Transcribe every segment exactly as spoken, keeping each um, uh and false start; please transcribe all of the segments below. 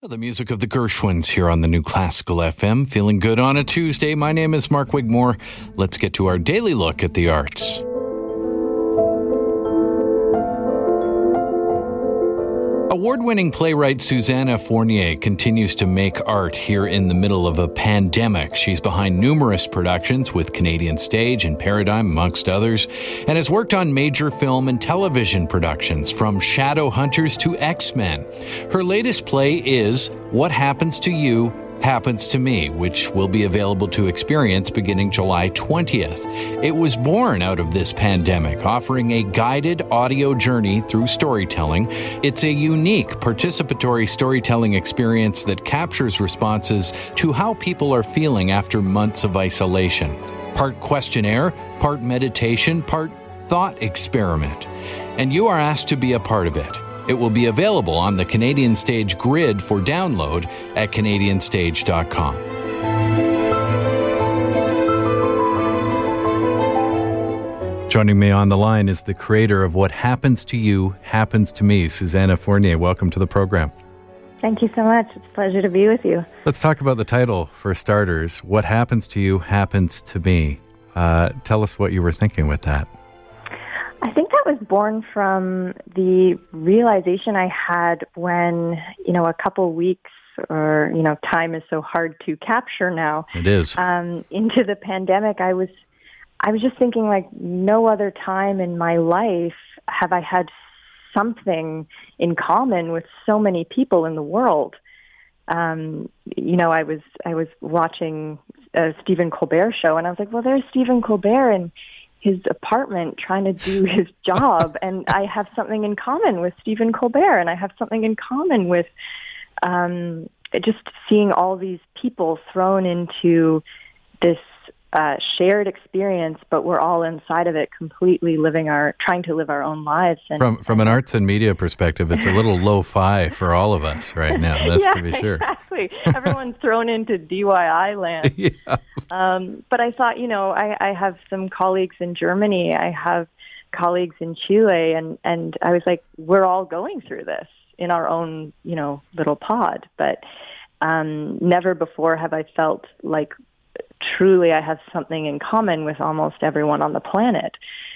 The music of the Gershwins here on the New Classical F M. Feeling good on a Tuesday. My name is Mark Wigmore. Let's get to our daily look at the arts. Award-winning playwright Susanna Fournier continues to make art here in the middle of a pandemic. She's behind numerous productions with Canadian Stage and Paradigm, amongst others, and has worked on major film and television productions, from Shadowhunters to X-Men. Her latest play is What Happens to You Happens to Me, which will be available to experience beginning July twentieth. It was born out of this pandemic, offering a guided audio journey through storytelling. It's a unique participatory storytelling experience that captures responses to how people are feeling after months of isolation. Part questionnaire, part meditation, part thought experiment. And you are asked to be a part of it. It will be available on the Canadian Stage grid for download at canadian stage dot com. Joining me on the line is the creator of What Happens to You Happens to Me, Susanna Fournier. Welcome to the program. Thank you so much. It's a pleasure to be with you. Let's talk about the title for starters. What Happens to You Happens to Me. Uh, tell us what you were thinking with that. I think that was born from the realization I had when, you know, a couple weeks or, you know, time is so hard to capture now. It is. Um, into the pandemic, I was, I was just thinking, like, no other time in my life have I had something in common with so many people in the world. Um, you know, I was, I was watching a Stephen Colbert show, and I was like, well, there's Stephen Colbert, and his apartment trying to do his job, and I have something in common with Stephen Colbert, and I have something in common with um, just seeing all these people thrown into this uh, shared experience, but we're all inside of it, completely living our, trying to live our own lives. And, from from an arts and media perspective, it's a little lo-fi for all of us right now. That's yeah, to be sure. Exactly. Everyone's thrown into D I Y land. yeah. Um, but I thought, you know, I, I have some colleagues in Germany. I have colleagues in Chile, and, and I was like, we're all going through this in our own, you know, little pod. But um, never before have I felt like truly I have something in common with almost everyone on the planet.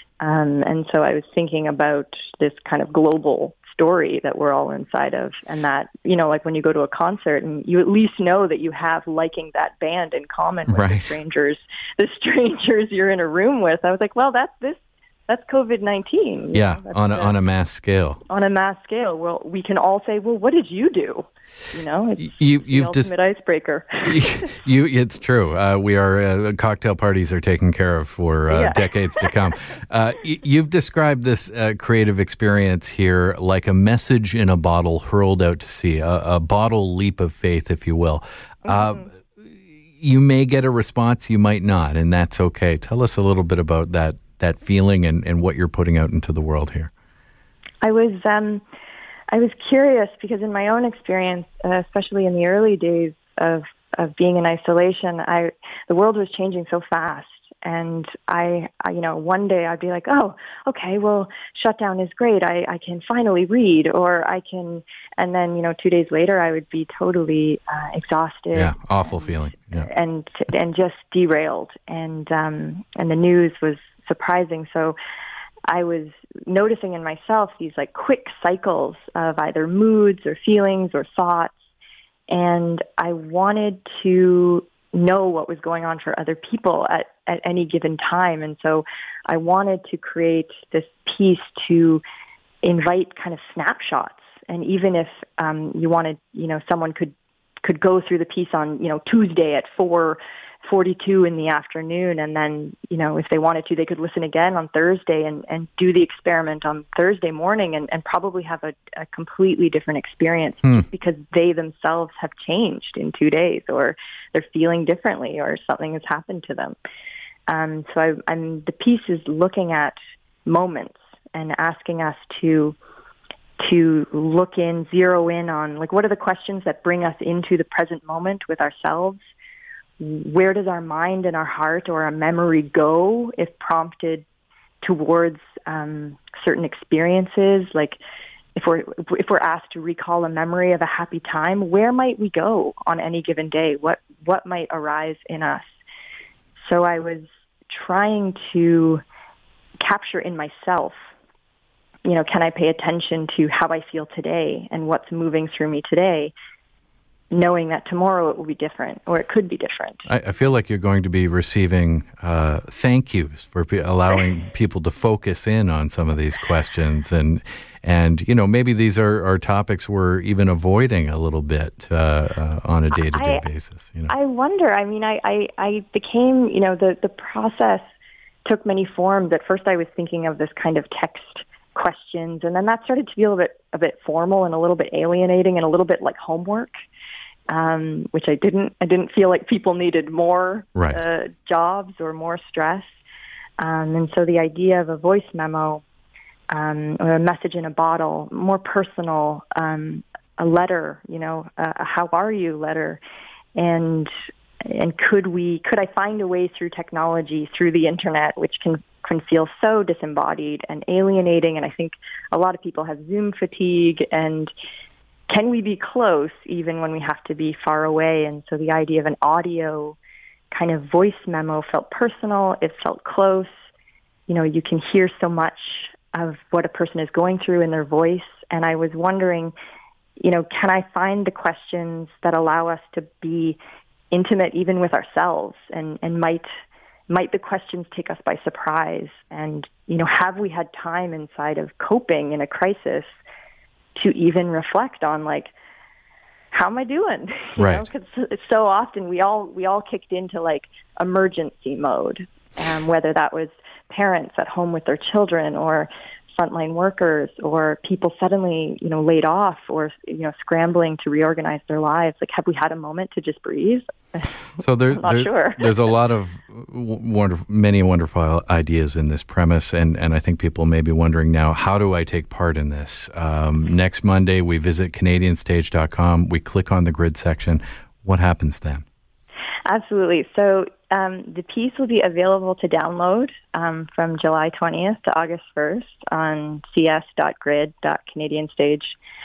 Um, and so I was thinking about this kind of global story that we're all inside of, and that, you know, like when you go to a concert and you at least know that you have liking that band in common with right. the strangers, the strangers you're in a room with. I was like, well, that's this, that's COVID nineteen. Yeah, on a, the, on a mass scale. On a mass scale. Well, we can all say, well, what did you do? You know, it's you, you've the ultimate dis- icebreaker. you, it's true. Uh, we are uh, cocktail parties are taken care of for uh, yeah. decades to come. Uh, y- you've described this uh, creative experience here like a message in a bottle hurled out to sea, a, a bottle leap of faith, if you will. Mm-hmm. Uh, you may get a response, you might not, and that's okay. Tell us a little bit about that that feeling and, and what you're putting out into the world here. I was. Um, I was curious because in my own experience, uh, especially in the early days of, of being in isolation, I the world was changing so fast. And I, I, you know, one day I'd be like, oh, okay, well, shutdown is great. I, I can finally read, or I can, and then, you know, two days later I would be totally uh, exhausted. Yeah, awful and, feeling. Yeah. And, and just derailed. And, um, and the news was surprising. So I was noticing in myself these like quick cycles of either moods or feelings or thoughts. And I wanted to know what was going on for other people at, at any given time. And so I wanted to create this piece to invite kind of snapshots. And even if um, you wanted, you know, someone could, could go through the piece on, you know, Tuesday at four forty-two in the afternoon, and then, you know, if they wanted to, they could listen again on Thursday and, and do the experiment on Thursday morning, and, and probably have a, a completely different experience hmm. because they themselves have changed in two days, or they're feeling differently, or something has happened to them. Um, so I, I'm, the piece is looking at moments and asking us to to look in, zero in on, like, what are the questions that bring us into the present moment with ourselves? Where does our mind and our heart or our memory go if prompted towards um, certain experiences? Like, if we're if we're asked to recall a memory of a happy time, where might we go on any given day? What what might arise in us? So I was trying to capture in myself, you know, can I pay attention to how I feel today and what's moving through me today, knowing that tomorrow it will be different, or it could be different. I, I feel like you're going to be receiving uh, thank yous for pe- allowing people to focus in on some of these questions. And, and you know, maybe these are, are topics we're even avoiding a little bit uh, uh, on a day-to-day I, basis. You know? I wonder. I mean, I, I, I became, you know, the, the process took many forms. At first I was thinking of this kind of text questions, and then that started to feel a bit, a bit formal and a little bit alienating and a little bit like homework. Um, which I didn't. I didn't feel like people needed more right. uh, jobs or more stress. Um, and so the idea of a voice memo um, or a message in a bottle, more personal, um, a letter, you know, a, a "How are you?" letter, and and could we? Could I find a way through technology, through the internet, which can can feel so disembodied and alienating? And I think a lot of people have Zoom fatigue and. Can we be close even when we have to be far away? And so the idea of an audio kind of voice memo felt personal. It felt close. You know, you can hear so much of what a person is going through in their voice. And I was wondering, you know, can I find the questions that allow us to be intimate even with ourselves? And, and might might the questions take us by surprise? And, you know, have we had time inside of coping in a crisis to even reflect on, like, how am I doing? You right. Because so often we all we all kicked into like emergency mode, um, whether that was parents at home with their children, or frontline workers, or people suddenly, you know, laid off, or, you know, scrambling to reorganize their lives. Like, have we had a moment to just breathe? So there, I'm not there sure. there's a lot of wonderful, many wonderful ideas in this premise, and, and I think people may be wondering now, how do I take part in this? Um, next Monday, we visit Canadian Stage dot com. We click on the grid section. What happens then? Absolutely. So um, the piece will be available to download um, from July twentieth to August first on c s dot grid dot canadian stage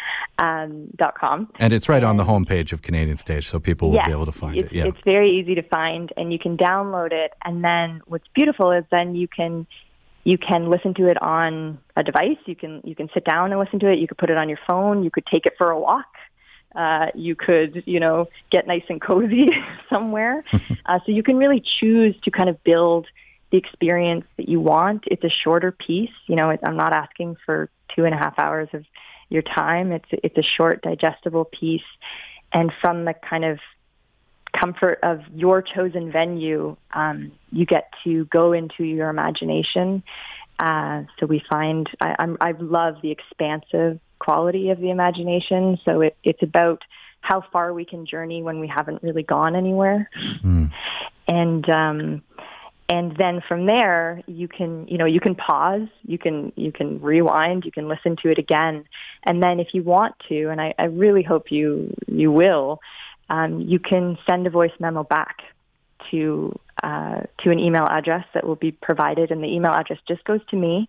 dot com. And it's right and on the homepage of Canadian Stage, so people will yes, be able to find it's, it. Yeah, it's very easy to find, and you can download it. And then what's beautiful is then you can you can listen to it on a device. You can you can sit down and listen to it. You could put it on your phone. You could take it for a walk. Uh, you could, you know, get nice and cozy somewhere. Uh, so you can really choose to kind of build the experience that you want. It's a shorter piece. You know, it, I'm not asking for two and a half hours of your time. It's it's a short, digestible piece. And from the kind of comfort of your chosen venue, um, you get to go into your imagination. Uh, so we find, I, I'm, I love the expansive quality of the imagination. So it, it's about how far we can journey when we haven't really gone anywhere. Mm. And, um, and then from there, you can, you know, you can pause, you can, you can rewind, you can listen to it again. And then if you want to, and I, I really hope you, you will, um, you can send a voice memo back to, uh, to an email address that will be provided. And the email address just goes to me.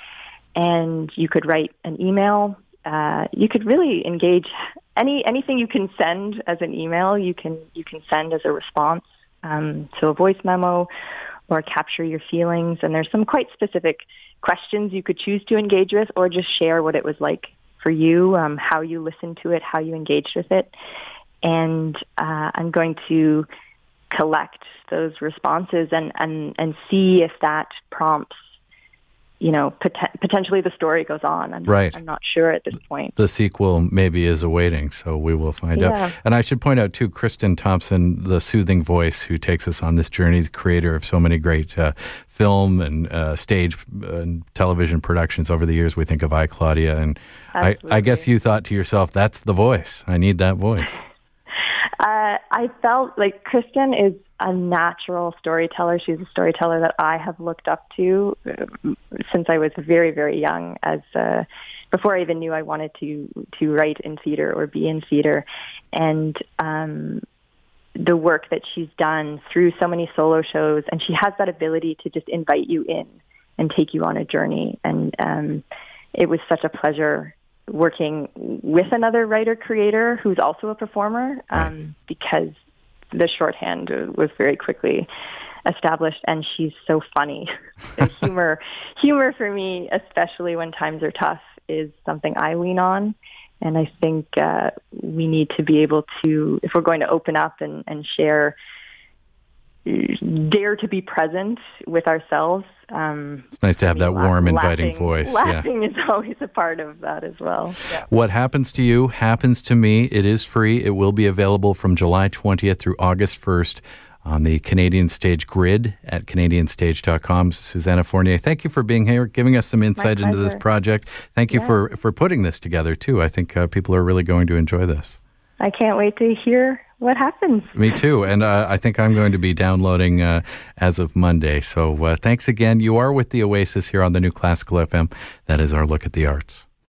And you could write an email. Uh, you could really engage any anything you can send as an email. You can you can send as a response um, to a voice memo, or capture your feelings. And there's some quite specific questions you could choose to engage with, or just share what it was like for you, um, how you listened to it, how you engaged with it. And uh, I'm going to collect those responses and, and, and see if that prompts, you know, pot- potentially the story goes on. I'm, right. I'm not sure at this point. The sequel maybe is awaiting, so we will find yeah. out. And I should point out, too, Kristen Thompson, the soothing voice who takes us on this journey, the creator of so many great uh, film and uh, stage and television productions over the years. We think of I, Claudia, and I, I guess you thought to yourself, that's the voice. I need that voice. Uh, I felt like Kristen is a natural storyteller. She's a storyteller that I have looked up to uh, since I was very, very young. As uh, before I even knew I wanted to to write in theater or be in theater, and um, the work that she's done through so many solo shows, and she has that ability to just invite you in and take you on a journey. And um, it was such a pleasure working with another writer-creator who's also a performer, um, right. because the shorthand was very quickly established, and she's so funny. So humor, humor for me, especially when times are tough, is something I lean on. And I think uh, we need to be able to, if we're going to open up and, and share, dare to be present with ourselves. Um, it's nice to have that warm, laughing, inviting voice. Laughing yeah. is always a part of that as well. Yeah. What happens to you happens to me. It is free. It will be available from July twentieth through August first on the Canadian Stage grid at canadian stage dot com. Susannah Fournier, thank you for being here, giving us some insight into this project. Thank you yeah. for, for putting this together, too. I think uh, people are really going to enjoy this. I can't wait to hear what happens. Me too. And uh, I think I'm going to be downloading uh, as of Monday. So uh, thanks again. You are with the Oasis here on the New Classical F M. That is our look at the arts.